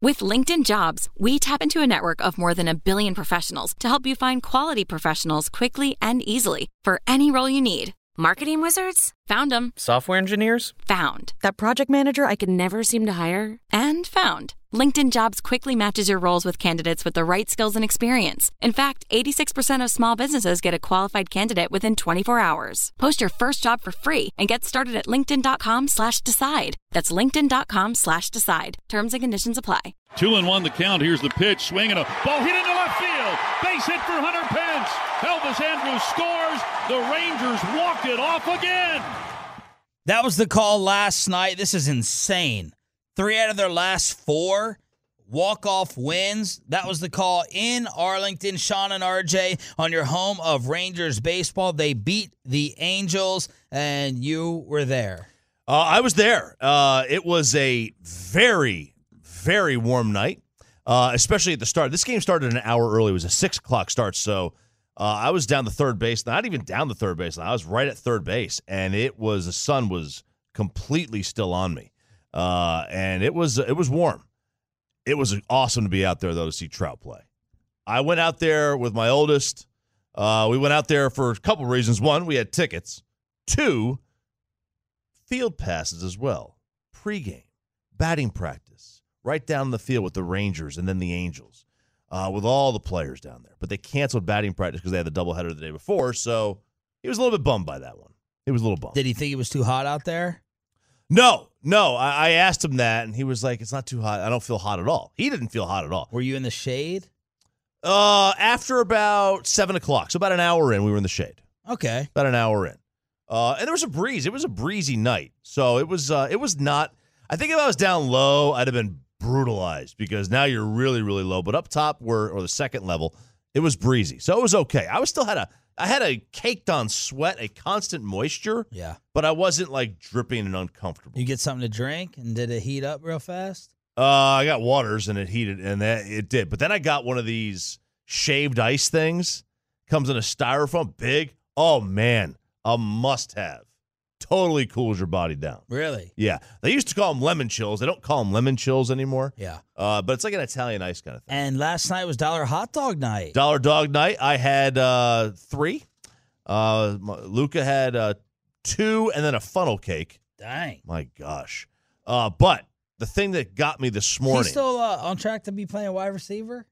With LinkedIn Jobs, we tap into a network of more than 1 billion professionals to help you find quality professionals quickly and easily for any role you need. Marketing wizards? Found them. Software engineers? Found. That project manager I could never seem to hire? And found. LinkedIn Jobs quickly matches your roles with candidates with the right skills and experience. In fact, 86% of small businesses get a qualified candidate within 24 hours. Post your first job for free and get started at linkedin.com/decide. That's linkedin.com/decide. Terms and conditions apply. 2-1 the count. Here's the pitch. Swing and a ball hit into left field. Base hit for Hunter Pence. Elvis Andrus scores. The Rangers walk it off again. That was the call last night. This is insane. 3 out of their last 4 walk-off wins. That was the call in Arlington. Sean and RJ on your home of Rangers baseball. They beat the Angels, and you were there. I was there. It was a very, very warm night, especially at the start. This game started an hour early. It was a 6 o'clock start, so I was down the third base. Not even down the third base. I was right at third base, and the sun was completely still on me. And it was warm. It was awesome to be out there, though, to see Trout play. I went out there with my oldest. We went out there for a couple reasons. 1, we had tickets. 2, field passes as well. Pre-game, batting practice, right down the field with the Rangers and then the Angels, with all the players down there. But they canceled batting practice because they had the doubleheader the day before, so he was a little bit bummed by that one. He was a little bummed. Did he think it was too hot out there? No. I asked him that, and he was like, it's not too hot. I don't feel hot at all. He didn't feel hot at all. Were you in the shade? After about 7 o'clock, so about an hour in, we were in the shade. Okay. About an hour in. And there was a breeze. It was a breezy night. So it was not, I think if I was down low, I'd have been brutalized because now you're really, really low. But up top or the second level, it was breezy. So it was okay. I had a caked on sweat, a constant moisture. Yeah. But I wasn't like dripping and uncomfortable. You get something to drink, and did it heat up real fast? I got waters, and it heated, and it did. But then I got one of these shaved ice things. Comes in a styrofoam, big. Oh, man, a must-have. Totally cools your body down. Really? Yeah. They used to call them lemon chills. They don't call them lemon chills anymore. Yeah. But it's like an Italian ice kind of thing. And last night was Dollar Hot Dog Night. Dollar Dog Night. I had 3. Luca had 2, and then a funnel cake. Dang. My gosh. But the thing that got me this morning. He's still on track to be playing wide receiver?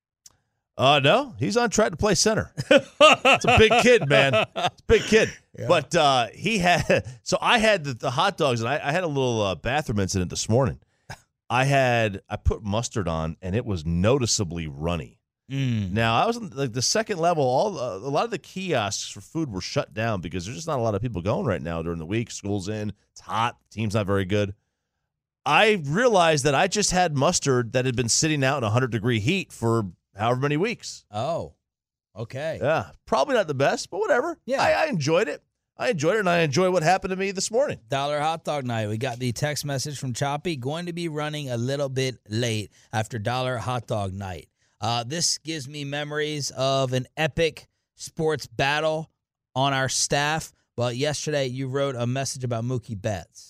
No, he's on track to play center. It's a big kid, man. It's a big kid. Yeah. But I had the hot dogs, and I had a little bathroom incident this morning. I put mustard on, and it was noticeably runny. Now, I was on the second level. A lot of the kiosks for food were shut down because there's just not a lot of people going right now during the week. School's in. It's hot. Team's not very good. I realized that I just had mustard that had been sitting out in 100-degree heat for however many weeks. Oh, okay. Yeah, probably not the best, but whatever. Yeah. I enjoyed it. And I enjoy what happened to me this morning. Dollar Hot Dog Night. We got the text message from Choppy. Going to be running a little bit late after Dollar Hot Dog Night. This gives me memories of an epic sports battle on our staff. Well, yesterday you wrote a message about Mookie Betts.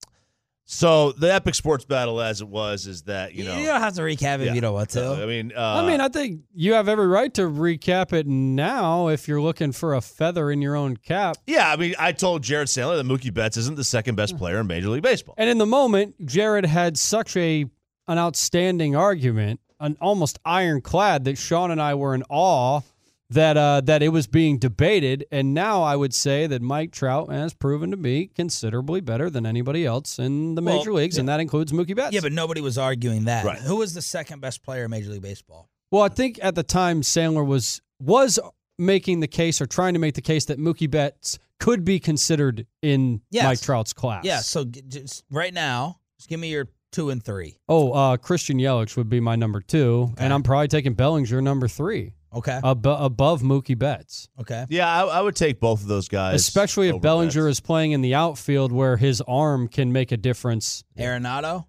So the epic sports battle, as it was, is that you don't have to recap it if you don't want to. I think you have every right to recap it now if you're looking for a feather in your own cap. Yeah, I told Jared Sandler that Mookie Betts isn't the second best player in Major League Baseball. And in the moment, Jared had such an outstanding argument, an almost ironclad, that Sean and I were in awe that it was being debated. And now I would say that Mike Trout has proven to be considerably better than anybody else in the major leagues, and that includes Mookie Betts. Yeah, but nobody was arguing that. Right. Who was the second best player in Major League Baseball? Well, I think at the time Sandler was making the case or trying to make the case that Mookie Betts could be considered in Mike Trout's class. Yeah, so just right now, just give me your 2 and 3. Christian Yelich would be my number 2, and I'm probably taking Bellinger number 3. Okay. Above Mookie Betts. Okay. Yeah, I would take both of those guys. Especially if Bellinger is playing in the outfield where his arm can make a difference. Arenado?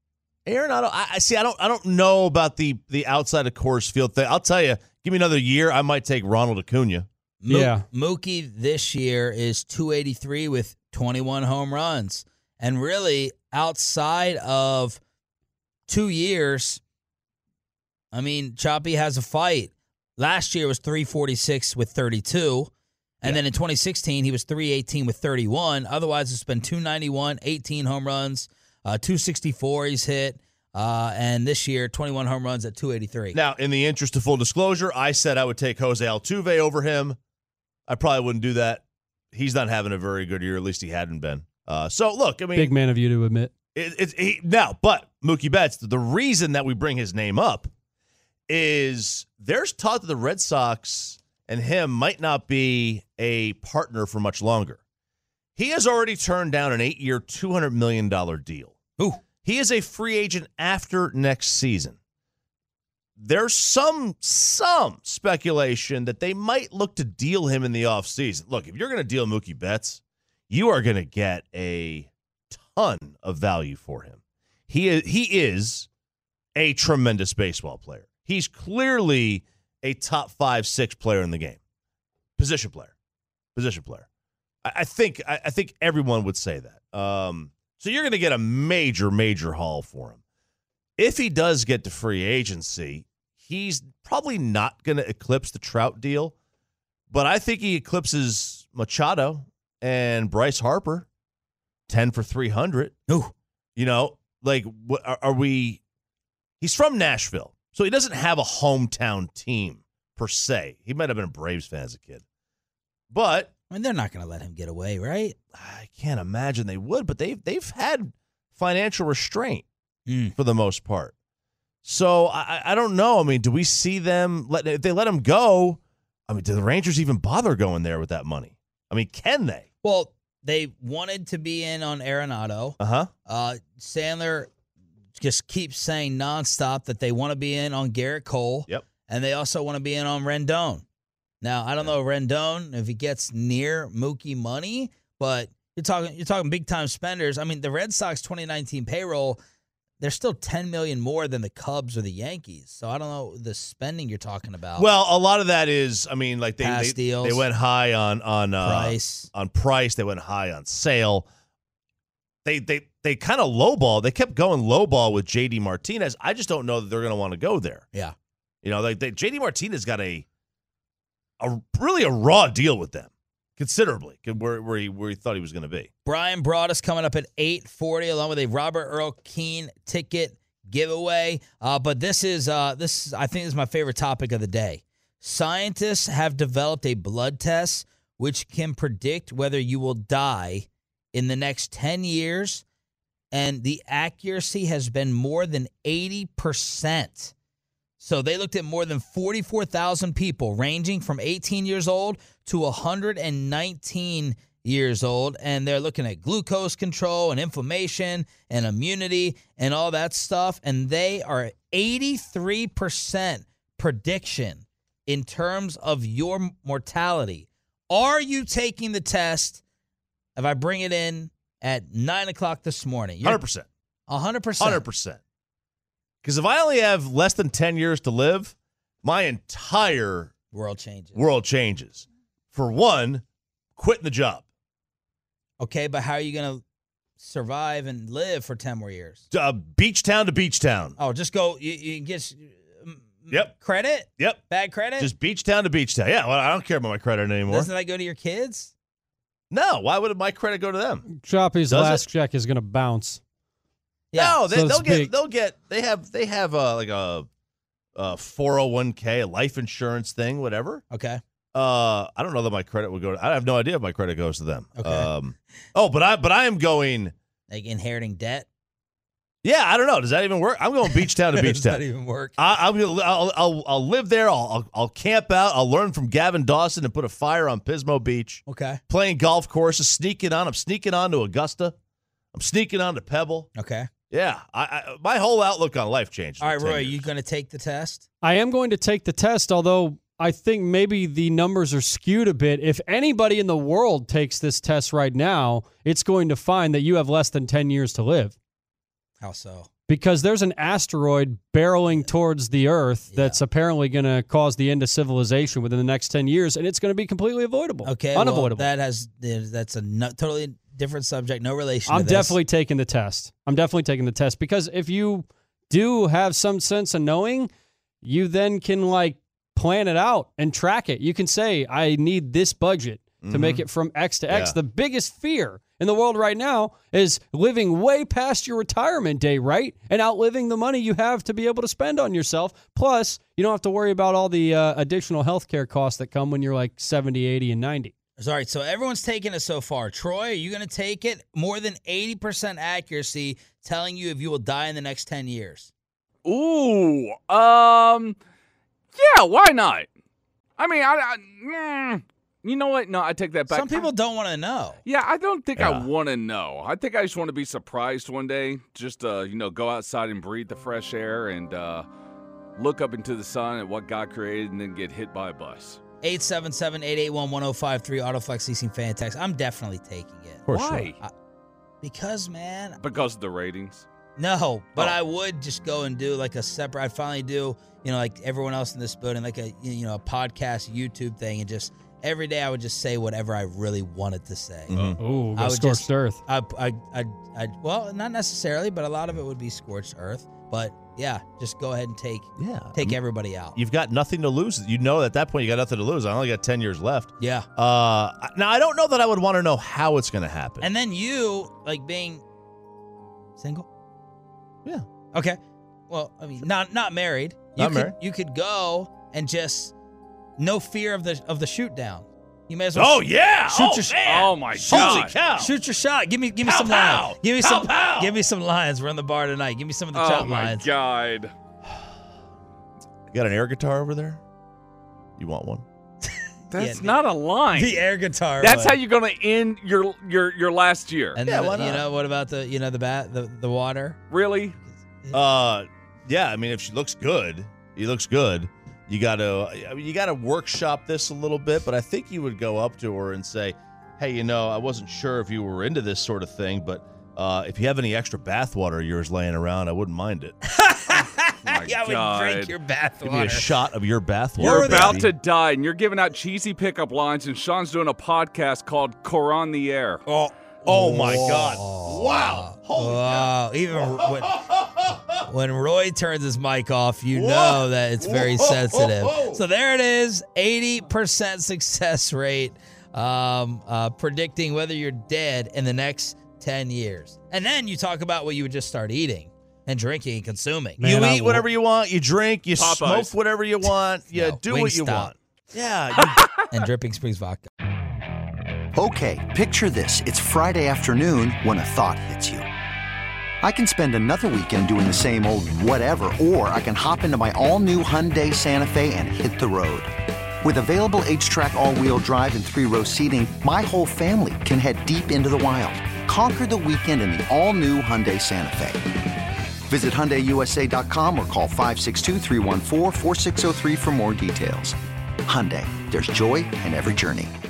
I don't know about the outside of Coors Field thing. I'll tell you, give me another year, I might take Ronald Acuna. Mookie this year is 283 with 21 home runs. And really, outside of 2 years, I mean, Choppy has a fight. Last year was 346 with 32. And then in 2016, he was 318 with 31. Otherwise, it's been 291, 18 home runs, 264 he's hit. And this year, 21 home runs at 283. Now, in the interest of full disclosure, I said I would take Jose Altuve over him. I probably wouldn't do that. He's not having a very good year. At least he hadn't been. So, look, I mean. Big man of you to admit. But Mookie Betts, the reason that we bring his name up is there's talk that the Red Sox and him might not be a partner for much longer. He has already turned down an 8-year, $200 million deal. Ooh. He is a free agent after next season. There's some speculation that they might look to deal him in the offseason. Look, if you're going to deal Mookie Betts, you are going to get a ton of value for him. He is a tremendous baseball player. He's clearly a top 5-6 player in the game. Position player. I think everyone would say that. So you're going to get a major haul for him. If he does get to free agency, he's probably not going to eclipse the Trout deal, but I think he eclipses Machado and Bryce Harper, 10 for $300. Ooh. You know, like, are we? He's from Nashville, so he doesn't have a hometown team per se. He might have been a Braves fan as a kid, but I mean, they're not going to let him get away, right? I can't imagine they would, but they've had financial restraint for the most part. So I don't know. I mean, do we see them if they let him go? I mean, do the Rangers even bother going there with that money? I mean, can they? Well, they wanted to be in on Arenado. Sandler just keeps saying nonstop that they want to be in on Garrett Cole. Yep. And they also want to be in on Rendon. Now, I don't know Rendon if he gets near Mookie money, but you're talking big time spenders. I mean, the Red Sox 2019 payroll, they're still $10 million more than the Cubs or the Yankees. So I don't know the spending you're talking about. Well, a lot of that is, I mean, like they went high on Price. On Price. They went high on Sale. They kind of lowball. They kept going lowball with JD Martinez. I just don't know that they're going to want to go there. Yeah. You know, JD Martinez got a really a raw deal with them, considerably, where he thought he was going to be. Brian Broaddus coming up at 8:40, along with a Robert Earl Keen ticket giveaway. But this is I think is my favorite topic of the day. Scientists have developed a blood test which can predict whether you will die in the next 10 years, and the accuracy has been more than 80%. So they looked at more than 44,000 people ranging from 18 years old to 119 years old, and they're looking at glucose control and inflammation and immunity and all that stuff, and they are 83% prediction in terms of your mortality. Are you taking the test if I bring it in at 9 o'clock this morning? 100%. 100%. 100%. Because if I only have less than 10 years to live, my entire world changes. For one, quitting the job. Okay, but how are you going to survive and live for 10 more years? Beach town to beach town. Oh, just go. You get Yep. credit? Yep. Bad credit? Just beach town to beach town. Yeah, well, I don't care about my credit anymore. Doesn't that go to your kids? No, why would my credit go to them? Choppy's last check is going to bounce. Yeah. No, they have like a 401k, a life insurance thing, whatever. Okay. I don't know that my credit would go to, I have no idea if my credit goes to them. Okay. But I am going, Like inheriting debt? yeah, I don't know. Does that even work? I'm going beach town to beach Does town. that even work? I'll live there. I'll camp out. I'll learn from Gavin Dawson and put a fire on Pismo Beach. Okay. Playing golf courses, I'm sneaking on to Augusta. I'm sneaking on to Pebble. Okay. Yeah, my whole outlook on life changed. All right, Roy, you going to take the test? I am going to take the test, although I think maybe the numbers are skewed a bit. If anybody in the world takes this test right now, it's going to find that you have less than 10 years to live. How so? Because there's an asteroid barreling towards the Earth that's apparently going to cause the end of civilization within the next 10 years, and it's going to be completely avoidable. Okay, unavoidable. Well, that's a totally different subject, no relation I'm to this. definitely taking the test. Because if you do have some sense of knowing, you then can like plan it out and track it. You can say, I need this budget to make it from X to X. Yeah. The biggest fear in the world right now is living way past your retirement day, right? And outliving the money you have to be able to spend on yourself. Plus, you don't have to worry about all the additional healthcare costs that come when you're like 70, 80, and 90. All right, so everyone's taking it so far. Troy, are you going to take it? More than 80% accuracy telling you if you will die in the next 10 years. Ooh, yeah, why not? I mean, you know what? No, I take that back. Some people don't want to know. Yeah, I don't think Yeah. I want to know. I think I just want to be surprised one day. Just, go outside and breathe the fresh air and look up into the sun at what God created and then get hit by a bus. 877-881-1053, Autoflex Leasing Fan Text. I'm definitely taking it. Why? Because, man, Because of the ratings. no, but Oh. I would just go and do like a separate, I'd finally do, like everyone else in this building, like a podcast YouTube thing, and just every day I would just say whatever I really wanted to say. Ooh, I would scorched just- earth. Well, not necessarily, but a lot of it would be scorched earth. But yeah, just go ahead and take everybody out. You've got nothing to lose. You know at that point you got nothing to lose. I only got 10 years left. Yeah. Now, I don't know that I would want to know how it's going to happen. And then you, like being single? Yeah. Okay. Well, I mean, not married. Not married. You could go and just no fear of the shoot down. You may as well. Oh, yeah. Man. Oh, my Holy God. cow. Shoot your shot. Give me Pow, some pow. lines. Give me Pow, some. pow. Give me some lines. We're in the bar tonight. Give me some of the Oh, chop my lines. God. You got an air guitar over there? You want one? That's Yeah, not a line. The air guitar. That's would. how you're going to end your last year. And Yeah, then, why not? what about the water? Really? Yeah, I mean, if she looks good, he looks good. You got to workshop this a little bit, but I think you would go up to her and say, hey, I wasn't sure if you were into this sort of thing, but if you have any extra bathwater of yours laying around, I wouldn't mind it. My I would God. drink your bath Give me a water. shot of your bathwater. You're about baby. to die, and you're giving out cheesy pickup lines, and Sean's doing a podcast called Coron the Air. Oh my God. Wow. Holy Wow. Even when Roy turns his mic off, you know that it's very sensitive. So there it is, 80% success rate, predicting whether you're dead in the next 10 years. And then you talk about what you would just start eating and drinking and consuming. Man, You I eat whatever you want. You drink. You Popeyes. smoke whatever you want. You No, do what you Wingstop. want. Yeah. And Dripping Springs vodka. Okay, picture this. It's Friday afternoon when a thought hits you. I can spend another weekend doing the same old whatever, or I can hop into my all-new Hyundai Santa Fe and hit the road. With available H-Track all-wheel drive and 3-row seating, my whole family can head deep into the wild. Conquer the weekend in the all-new Hyundai Santa Fe. Visit HyundaiUSA.com or call 562-314-4603 for more details. Hyundai, there's joy in every journey.